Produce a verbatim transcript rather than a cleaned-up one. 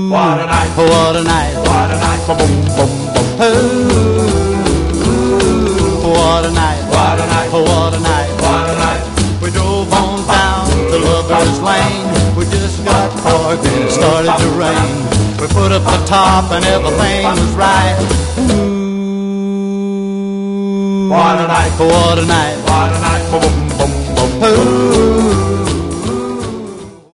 What a night. What a night. What a night. Boom, boom, boom. Ooh, what a night. What a night. What a night. What a night. We drove on down to Lover's Lane. We just got parked and it started to rain. We put up the top and everything was right. Ooh, what a night. What a night. What a night.